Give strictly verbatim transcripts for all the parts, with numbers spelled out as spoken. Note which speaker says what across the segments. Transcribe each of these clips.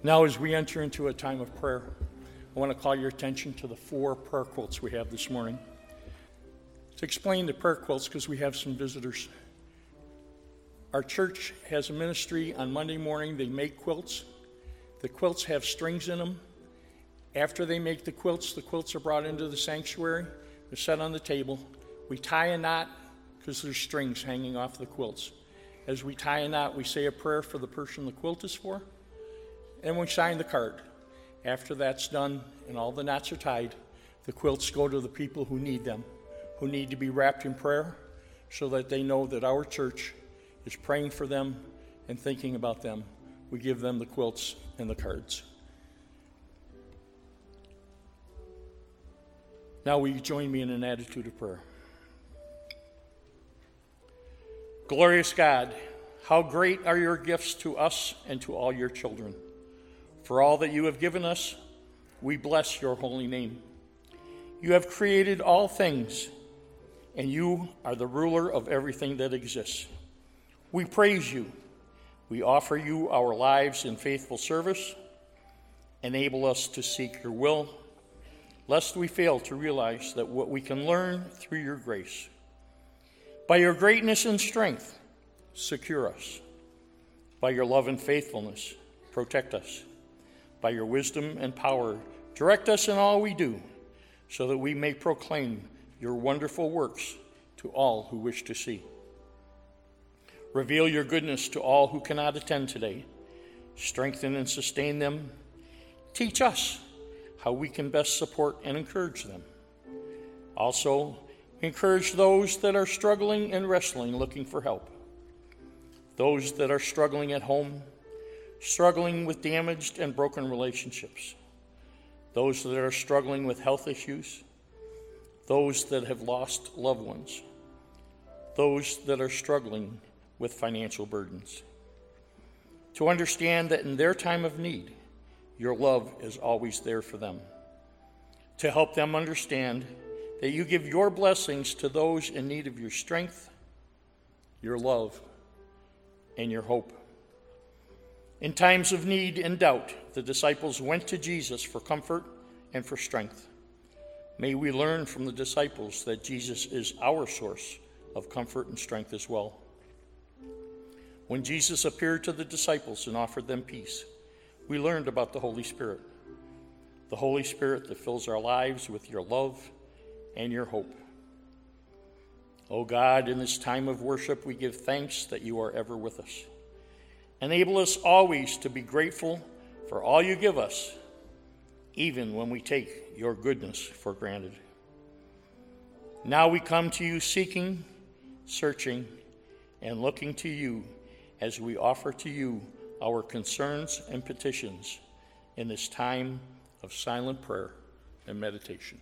Speaker 1: Now, as we enter into a time of prayer, I want to call your attention to the four prayer quilts we have this morning. To explain the prayer quilts, because we have some visitors. Our church has a ministry on Monday morning. They make quilts. The quilts have strings in them. After they make the quilts, the quilts are brought into the sanctuary. They're set on the table. We tie a knot because there's strings hanging off the quilts. As we tie a knot, we say a prayer for the person the quilt is for, and we sign the card. After that's done and all the knots are tied, the quilts go to the people who need them, who need to be wrapped in prayer, so that they know that our church is praying for them and thinking about them. We give them the quilts and the cards. Now will you join me in an attitude of prayer? Glorious God, how great are your gifts to us and to all your children. For all that you have given us, we bless your holy name. You have created all things, and you are the ruler of everything that exists. We praise you. We offer you our lives in faithful service. Enable us to seek your will, lest we fail to realize that what we can learn through your grace. By your greatness and strength, secure us. By your love and faithfulness, protect us. By your wisdom and power, direct us in all we do, so that we may proclaim your wonderful works to all who wish to see. Reveal your goodness to all who cannot attend today. Strengthen and sustain them. Teach us how we can best support and encourage them. Also, encourage those that are struggling and wrestling, looking for help. Those that are struggling at home, struggling with damaged and broken relationships. Those that are struggling with health issues. Those that have lost loved ones. Those that are struggling with financial burdens. To understand that in their time of need, your love is always there for them. To help them understand that you give your blessings to those in need of your strength, your love, and your hope. In times of need and doubt, the disciples went to Jesus for comfort and for strength. May we learn from the disciples that Jesus is our source of comfort and strength as well. When Jesus appeared to the disciples and offered them peace, we learned about the Holy Spirit, the Holy Spirit that fills our lives with your love and your hope. O God, in this time of worship, we give thanks that you are ever with us. Enable us always to be grateful for all you give us, even when we take your goodness for granted. Now we come to you seeking, searching, and looking to you as we offer to you our concerns and petitions in this time of silent prayer and meditation.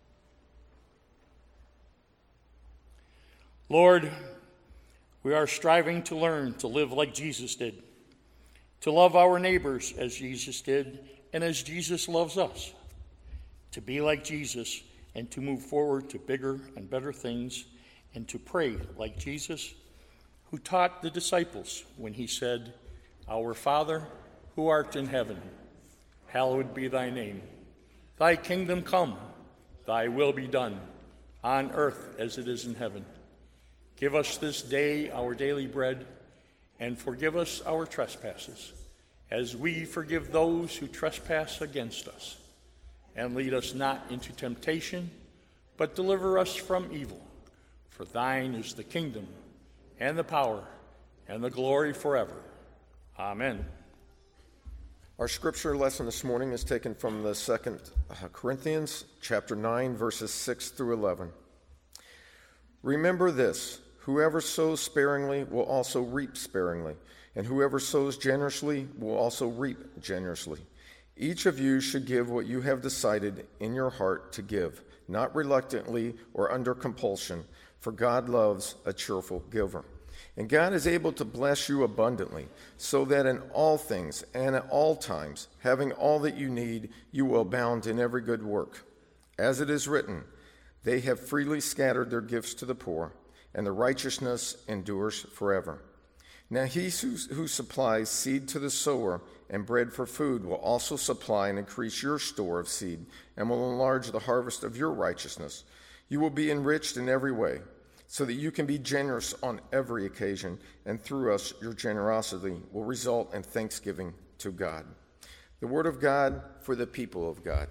Speaker 1: Lord, we are striving to learn to live like Jesus did, to love our neighbors as Jesus did and as Jesus loves us, to be like Jesus and to move forward to bigger and better things, and to pray like Jesus, who taught the disciples when he said, Our Father, who art in heaven, hallowed be thy name. Thy kingdom come, thy will be done, on earth as it is in heaven. Give us this day our daily bread, and forgive us our trespasses, as we forgive those who trespass against us. And lead us not into temptation, but deliver us from evil. For thine is the kingdom, and the power, and the glory forever. Amen.
Speaker 2: Our scripture lesson this morning is taken from the Second Corinthians, chapter nine, verses six through eleven. Remember this, whoever sows sparingly will also reap sparingly, and whoever sows generously will also reap generously. Each of you should give what you have decided in your heart to give, not reluctantly or under compulsion, for God loves a cheerful giver. And God is able to bless you abundantly, so that in all things and at all times, having all that you need, you will abound in every good work. As it is written, they have freely scattered their gifts to the poor, and the righteousness endures forever. Now he who supplies seed to the sower and bread for food will also supply and increase your store of seed and will enlarge the harvest of your righteousness. You will be enriched in every way, so that you can be generous on every occasion, and through us your generosity will result in thanksgiving to God. The word of God for the people of God.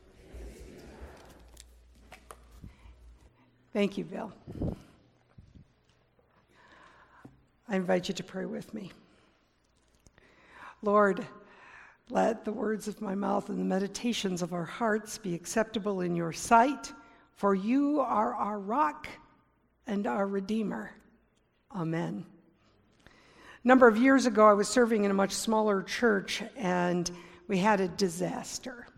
Speaker 3: Thank you, Bill. I invite you to pray with me. Lord, let the words of my mouth and the meditations of our hearts be acceptable in your sight, for you are our rock and our Redeemer. Amen. A number of years ago, I was serving in a much smaller church, and we had a disaster.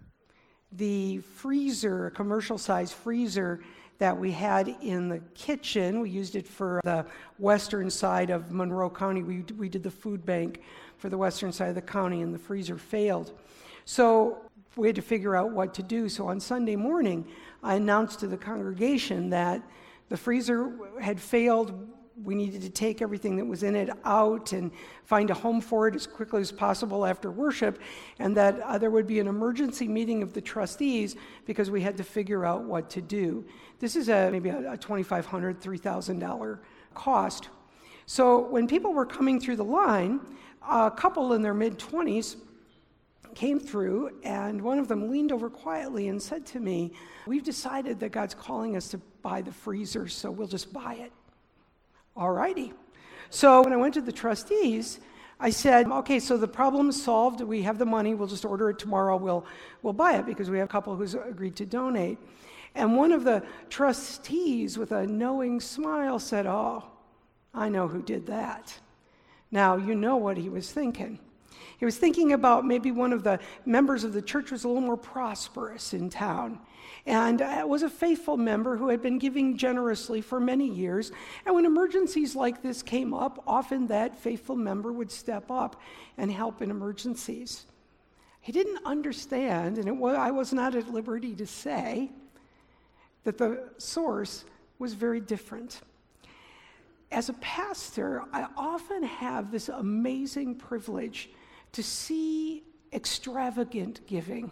Speaker 3: The freezer, a commercial-sized freezer that we had in the kitchen, we used it for the western side of Monroe County. We, we did the food bank for the western side of the county, and the freezer failed. So we had to figure out what to do. So on Sunday morning, I announced to the congregation that the freezer had failed. We needed to take everything that was in it out and find a home for it as quickly as possible after worship, and that uh, there would be an emergency meeting of the trustees because we had to figure out what to do. This is a maybe a, a twenty-five hundred dollars, three thousand dollars cost. So when people were coming through the line, a couple in their mid-twenties came through, and one of them leaned over quietly and said to me, "We've decided that God's calling us to buy the freezer, so we'll just buy it." All righty. So when I went to the trustees, I said, okay, so the problem's solved. We have the money. We'll just order it tomorrow. We'll we'll buy it because we have a couple who's agreed to donate. And one of the trustees with a knowing smile said, "Oh, I know who did that." Now, you know what he was thinking. He was thinking about maybe one of the members of the church was a little more prosperous in town, and was a faithful member who had been giving generously for many years. And when emergencies like this came up, often that faithful member would step up and help in emergencies. He didn't understand, and it was, I was not at liberty to say, that the source was very different. As a pastor, I often have this amazing privilege to see extravagant giving,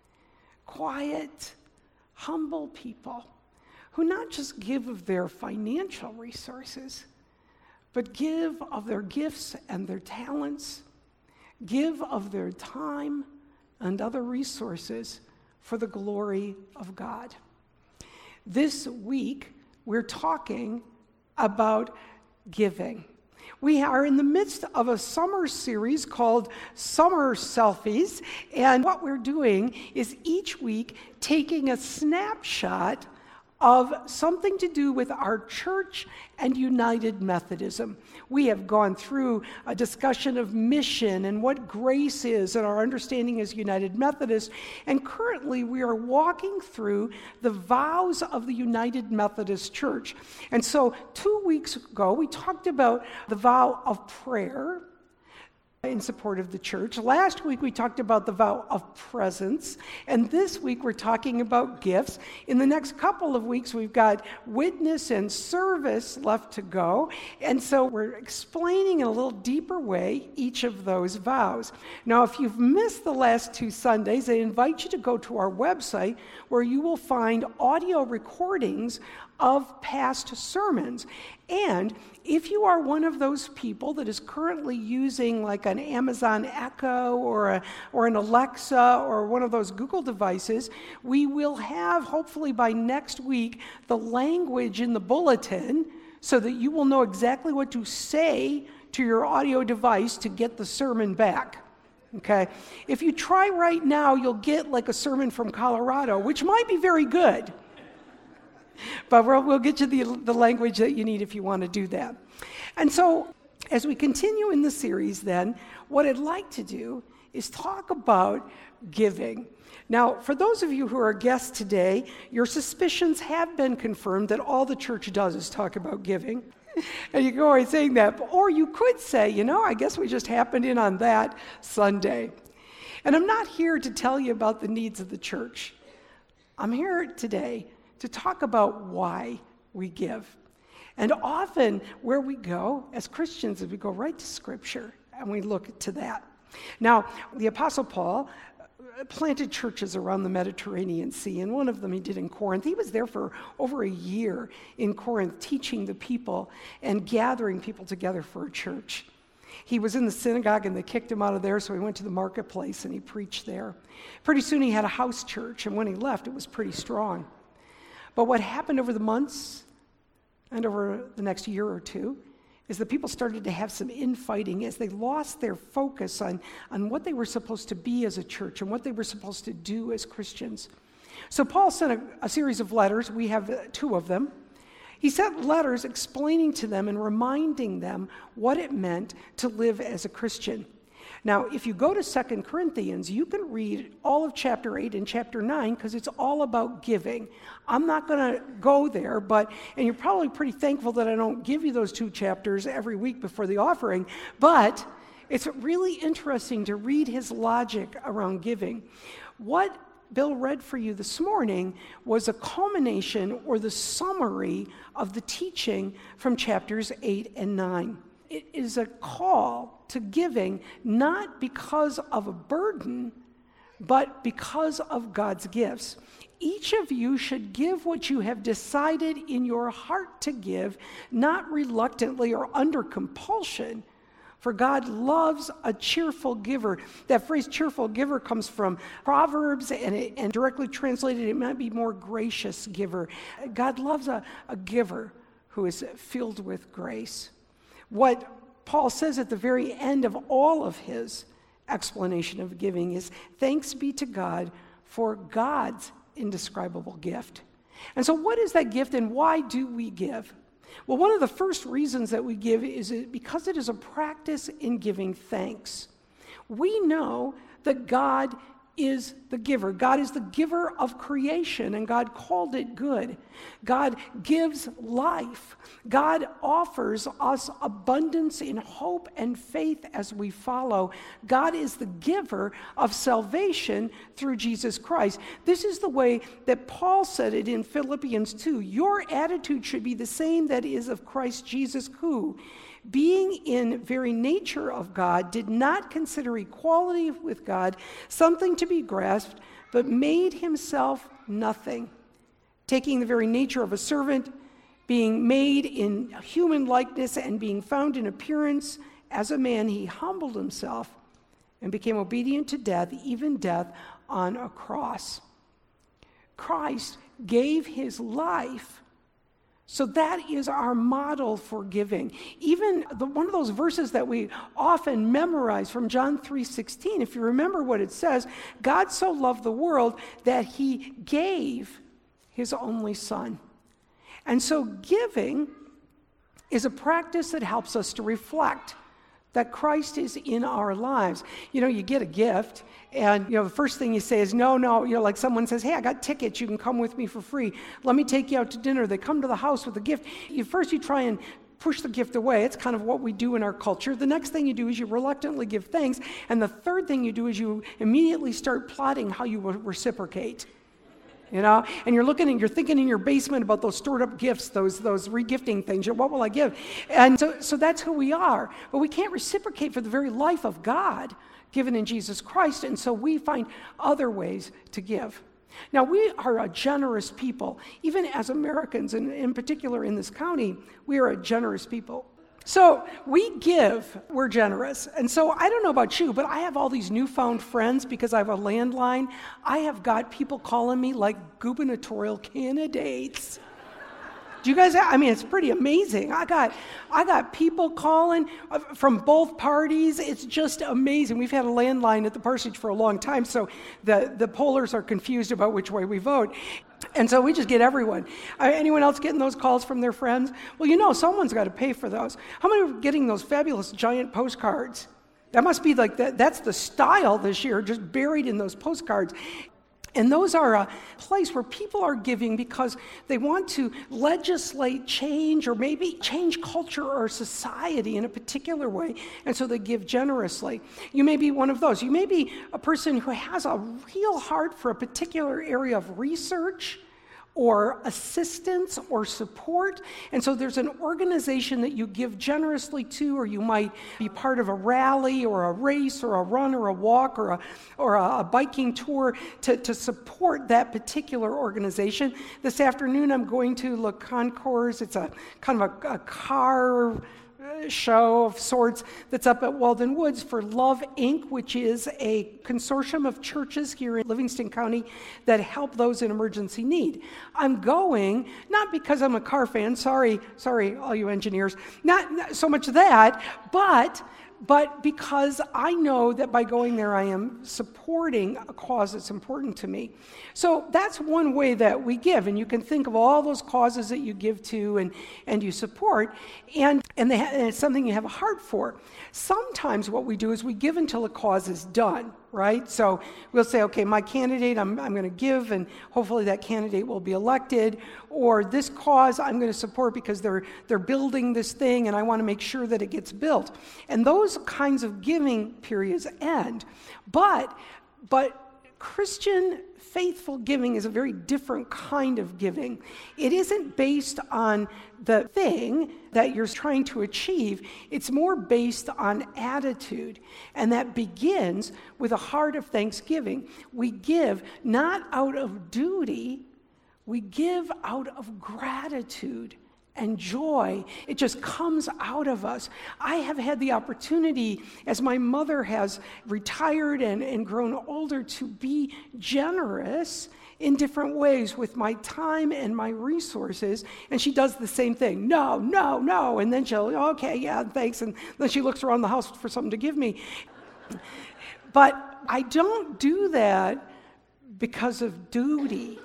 Speaker 3: quiet, humble people who not just give of their financial resources, but give of their gifts and their talents, give of their time and other resources for the glory of God. This week, we're talking about giving. We are in the midst of a summer series called Summer Selfies, and what we're doing is each week taking a snapshot of something to do with our church and United Methodism. We have gone through a discussion of mission and what grace is and our understanding as United Methodists, and currently we are walking through the vows of the United Methodist Church. And so two weeks ago, we talked about the vow of prayer in support of the church. Last week we talked about the vow of presence, and this week we're talking about gifts. In the next couple of weeks we've got witness and service left to go, and so we're explaining in a little deeper way each of those vows. Now, if you've missed the last two Sundays, I invite you to go to our website where you will find audio recordings of past sermons. And if you are one of those people that is currently using like an Amazon Echo or a, or an Alexa or one of those Google devices, we will have, hopefully by next week, the language in the bulletin so that you will know exactly what to say to your audio device to get the sermon back. Okay? If you try right now, you'll get like a sermon from Colorado, which might be very good. But we'll, we'll get you the, the language that you need if you want to do that. And so, as we continue in the series then, what I'd like to do is talk about giving. Now, for those of you who are guests today, your suspicions have been confirmed that all the church does is talk about giving. And you go away saying that. Or you could say, you know, I guess we just happened in on that Sunday. And I'm not here to tell you about the needs of the church. I'm here today to talk about why we give. And often where we go as Christians is we go right to Scripture and we look to that. Now, the Apostle Paul planted churches around the Mediterranean Sea, and one of them he did in Corinth. He was there for over a year in Corinth, teaching the people and gathering people together for a church. He was in the synagogue, and they kicked him out of there, so he went to the marketplace, and he preached there. Pretty soon he had a house church, and when he left, it was pretty strong. But what happened over the months and over the next year or two is that people started to have some infighting as they lost their focus on, on what they were supposed to be as a church and what they were supposed to do as Christians. So Paul sent a, a series of letters. We have two of them. He sent letters explaining to them and reminding them what it meant to live as a Christian. Now, if you go to Second Corinthians, you can read all of chapter eight and chapter nine because it's all about giving. I'm not going to go there, but, and you're probably pretty thankful that I don't give you those two chapters every week before the offering, but it's really interesting to read his logic around giving. What Bill read for you this morning was a culmination or the summary of the teaching from chapters eight and nine. It is a call to giving, not because of a burden, but because of God's gifts. Each of you should give what you have decided in your heart to give, not reluctantly or under compulsion, for God loves a cheerful giver. That phrase, cheerful giver, comes from Proverbs, and, it, and directly translated, it might be more gracious giver. God loves a, a giver who is filled with grace. What Paul says at the very end of all of his explanation of giving is, thanks be to God for God's indescribable gift. And so what is that gift, and why do we give? Well, one of the first reasons that we give is because it is a practice in giving thanks. We know that God is the giver. God is the giver of creation, and God called it good. God gives life. God offers us abundance in hope and faith as we follow. God is the giver of salvation through Jesus Christ. This is the way that Paul said it in Philippians two. Your attitude should be the same that is of Christ Jesus, who, being in very nature of God, did not consider equality with God something to be grasped, but made himself nothing, taking the very nature of a servant, being made in human likeness, and being found in appearance as a man, he humbled himself and became obedient to death, even death on a cross. Christ gave his life. So that is our model for giving. Even the, one of those verses that we often memorize from John three sixteen, if you remember what it says, God so loved the world that he gave his only son. And so giving is a practice that helps us to reflect that Christ is in our lives. You know, you get a gift, and, you know, the first thing you say is, no, no, you know, like someone says, hey, I got tickets, you can come with me for free. Let me take you out to dinner. They come to the house with a gift. You, first you try and push the gift away. It's kind of what we do in our culture. The next thing you do is you reluctantly give thanks. And the third thing you do is you immediately start plotting how you will reciprocate. You know, and you're looking and you're thinking in your basement about those stored up gifts, those those regifting things. What will I give? And so, so that's who we are. But we can't reciprocate for the very life of God given in Jesus Christ. And so we find other ways to give. Now, we are a generous people. Even as Americans, and in particular in this county, we are a generous people. So we give, we're generous. And so I don't know about you, but I have all these newfound friends because I have a landline. I have got people calling me like gubernatorial candidates. Do you guys have, I mean, it's pretty amazing. I got I got people calling from both parties. It's just amazing. We've had a landline at the parsonage for a long time, so the, the pollers are confused about which way we vote. And so we just get everyone. Uh, anyone else getting those calls from their friends? Well, you know, someone's got to pay for those. How many are getting those fabulous giant postcards? That must be like, the, that's the style this year, just buried in those postcards. And those are a place where people are giving because they want to legislate change or maybe change culture or society in a particular way, and so they give generously. You may be one of those. You may be a person who has a real heart for a particular area of research or assistance or support. And so there's an organization that you give generously to, or you might be part of a rally or a race or a run or a walk or a, or a, a biking tour to, to support that particular organization. This afternoon I'm going to Le Concours. It's a kind of a, a car show of sorts that's up at Walden Woods for Love Incorporated, which is a consortium of churches here in Livingston County that help those in emergency need. I'm going, not because I'm a car fan, sorry, sorry, all you engineers, not, not so much that, but but because I know that by going there I am supporting a cause that's important to me. So that's one way that we give, and you can think of all those causes that you give to and, and you support, and, and, they ha- and it's something you have a heart for. Sometimes what we do is we give until a cause is done, right? So we'll say, okay, my candidate, I'm, I'm going to give, and hopefully that candidate will be elected, or this cause I'm going to support because they're they're building this thing and I want to make sure that it gets built. And those kinds of giving periods end. But but Christian faithful giving is a very different kind of giving. It isn't based on the thing that you're trying to achieve. It's more based on attitude. And that begins with a heart of thanksgiving. We give not out of duty, we give out of gratitude and joy. It just comes out of us. I have had the opportunity, as my mother has retired and, and grown older, to be generous in different ways with my time and my resources, and she does the same thing. No, no, no, and then she'll, okay, yeah, thanks, and then she looks around the house for something to give me. But I don't do that because of duty.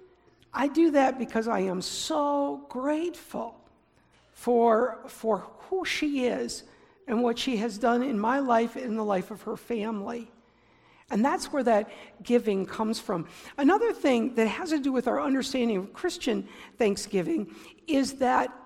Speaker 3: I do that because I am so grateful for, for who she is and what she has done in my life and in the life of her family. And that's where that giving comes from. Another thing that has to do with our understanding of Christian thanksgiving is that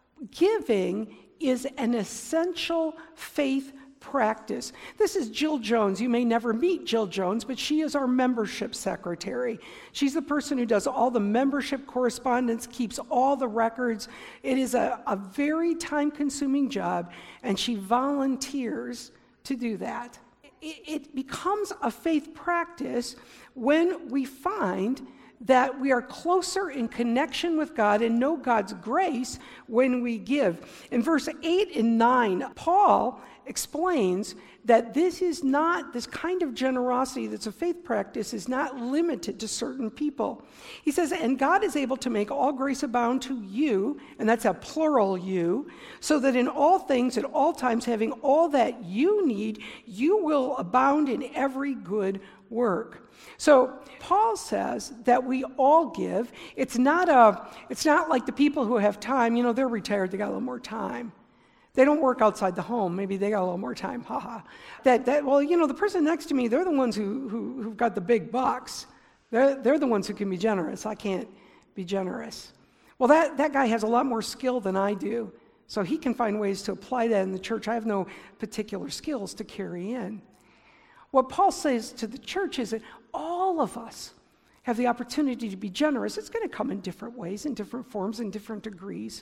Speaker 3: giving is an essential faith practice. This is Jill Jones. You may never meet Jill Jones, but she is our membership secretary. She's the person who does all the membership correspondence, keeps all the records. It is a, a very time-consuming job, and she volunteers to do that. It, it becomes a faith practice when we find that we are closer in connection with God and know God's grace when we give. In verse eight and nine, Paul explains that this is not, this kind of generosity that's a faith practice is not limited to certain people. He says, and God is able to make all grace abound to you, and that's a plural you, so that in all things, at all times, having all that you need, you will abound in every good work. So Paul says that we all give. It's not a, it's not like the people who have time, you know, they're retired, they got a little more time. They don't work outside the home. Maybe they got a little more time. Haha. That that well, you know, the person next to me, they're the ones who who who've got the big bucks. They're they're the ones who can be generous. I can't be generous. Well, that that guy has a lot more skill than I do, so he can find ways to apply that in the church. I have no particular skills to carry in. What Paul says to the church is that all of us have the opportunity to be generous. It's going to come in different ways, in different forms, in different degrees.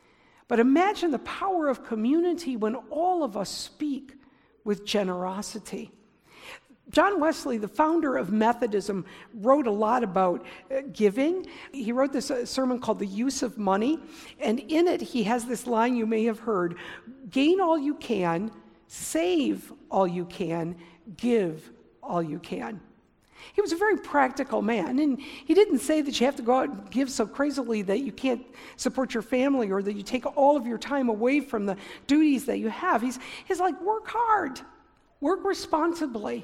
Speaker 3: But imagine the power of community when all of us speak with generosity. John Wesley, the founder of Methodism, wrote a lot about uh, giving. He wrote this uh, sermon called The Use of Money, and in it he has this line you may have heard: gain all you can, save all you can, give all you can. He was a very practical man, and he didn't say that you have to go out and give so crazily that you can't support your family or that you take all of your time away from the duties that you have. He's, he's like, work hard, work responsibly,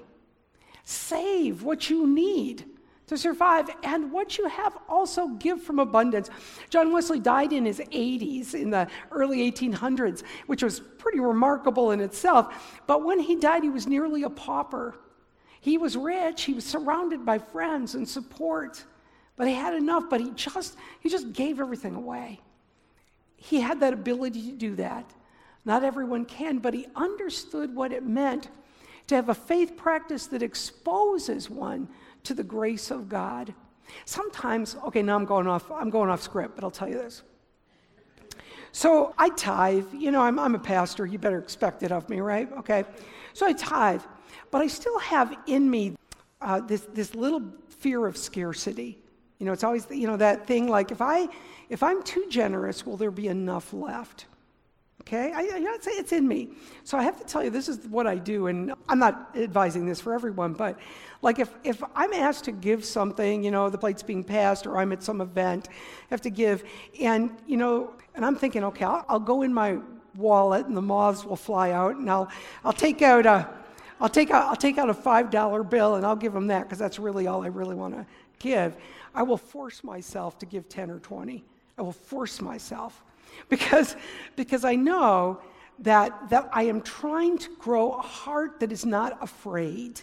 Speaker 3: save what you need to survive, and what you have also give from abundance. John Wesley died in his eighties, in the early eighteen hundreds, which was pretty remarkable in itself, but when he died, he was nearly a pauper. He was rich, he was surrounded by friends and support, but he had enough, but he just he just gave everything away. He had that ability to do that. Not everyone can, but he understood what it meant to have a faith practice that exposes one to the grace of God. Sometimes, okay, now I'm going off, I'm going off script, but I'll tell you this. So I tithe, you know, I'm, I'm a pastor, you better expect it of me, right? Okay, so I tithe, but I still have in me uh, this, this little fear of scarcity. You know, it's always, you know, that thing like, if, I, if I'm too generous, will there be enough left? Okay, I, I, it's, it's in me. So I have to tell you, this is what I do, and I'm not advising this for everyone, but like if, if I'm asked to give something, you know, the plate's being passed, or I'm at some event, I have to give, and, you know, and I'm thinking, okay, I'll, I'll go in my wallet, and the moths will fly out, and I'll, I'll take out a, I'll take out, I'll take out a five dollar bill, and I'll give them that, because that's really all I really want to give. I will force myself to give ten or twenty. I will force myself. Because, because I know that, that I am trying to grow a heart that is not afraid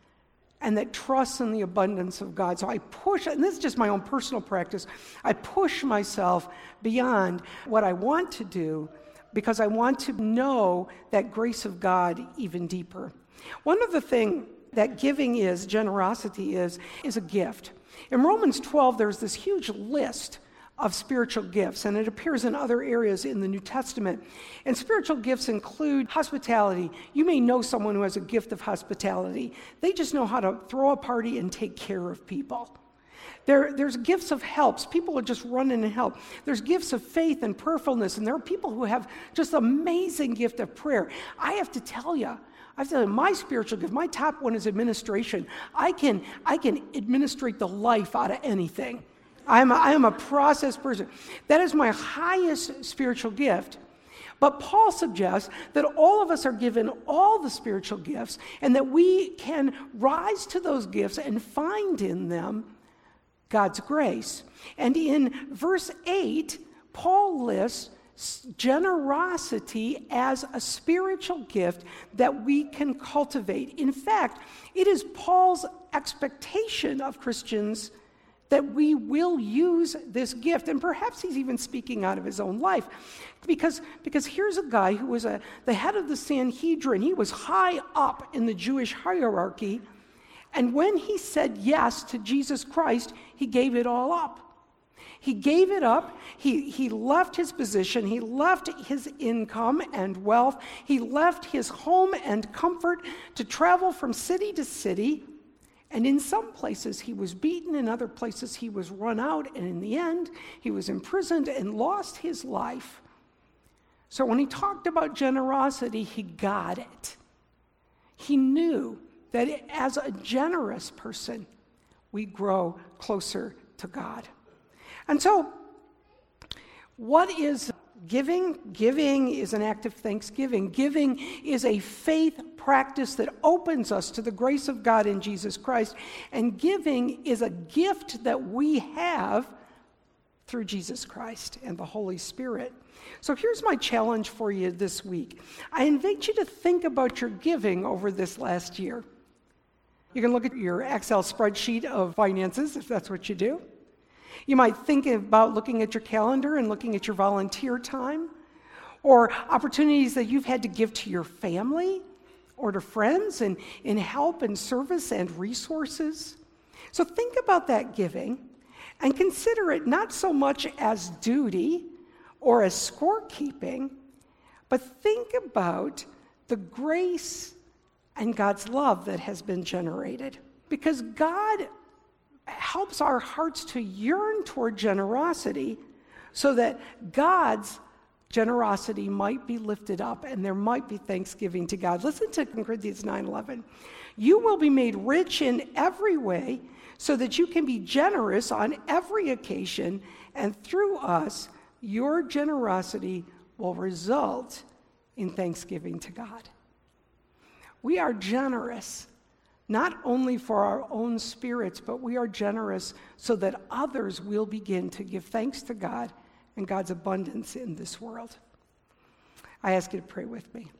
Speaker 3: and that trusts in the abundance of God. So I push, and this is just my own personal practice, I push myself beyond what I want to do because I want to know that grace of God even deeper. One of the things that giving is, generosity is, is a gift. In Romans twelve, there's this huge list of spiritual gifts, and it appears in other areas in the New Testament. And spiritual gifts include hospitality. You may know someone who has a gift of hospitality. They just know how to throw a party and take care of people. There, there's gifts of helps. People will just run in and help. There's gifts of faith and prayerfulness, and there are people who have just amazing gift of prayer. I have to tell you, I have to tell you, my spiritual gift, my top one is administration. I can, I can administrate the life out of anything. I am, a, I am a process person. That is my highest spiritual gift. But Paul suggests that all of us are given all the spiritual gifts and that we can rise to those gifts and find in them God's grace. And in verse eight, Paul lists generosity as a spiritual gift that we can cultivate. In fact, it is Paul's expectation of Christians that we will use this gift. And perhaps he's even speaking out of his own life. Because, because here's a guy who was a, the head of the Sanhedrin. He was high up in the Jewish hierarchy. And when he said yes to Jesus Christ, he gave it all up. He gave it up. He, he left his position. He left his income and wealth. He left his home and comfort to travel from city to city. And in some places he was beaten, in other places he was run out, and in the end he was imprisoned and lost his life. So when he talked about generosity, he got it. He knew that as a generous person, we grow closer to God. And so, what is giving? Giving is an act of thanksgiving. Giving is a faith practice that opens us to the grace of God in Jesus Christ. And giving is a gift that we have through Jesus Christ and the Holy Spirit. So here's my challenge for you this week. I invite you to think about your giving over this last year. You can look at your Excel spreadsheet of finances, if that's what you do. You might think about looking at your calendar and looking at your volunteer time, or opportunities that you've had to give to your family or to friends and in help and service and resources. So think about that giving and consider it not so much as duty or as scorekeeping, but think about the grace and God's love that has been generated. Because God helps our hearts to yearn toward generosity so that God's generosity might be lifted up and there might be thanksgiving to God. Listen to Corinthians nine eleven. You will be made rich in every way so that you can be generous on every occasion, and through us, your generosity will result in thanksgiving to God. We are generous not only for our own spirits, but we are generous so that others will begin to give thanks to God and God's abundance in this world. I ask you to pray with me.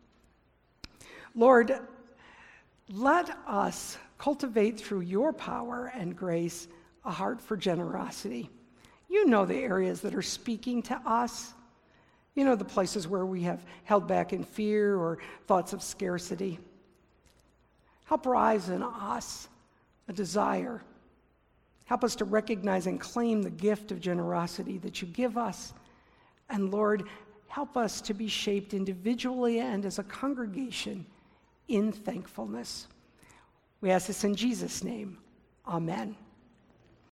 Speaker 3: Lord, let us cultivate through your power and grace a heart for generosity. You know the areas that are speaking to us. You know the places where we have held back in fear or thoughts of scarcity. Help rise in us a desire Help us to recognize and claim the gift of generosity that you give us. And Lord, help us to be shaped individually and as a congregation in thankfulness. We ask this in Jesus' name. Amen.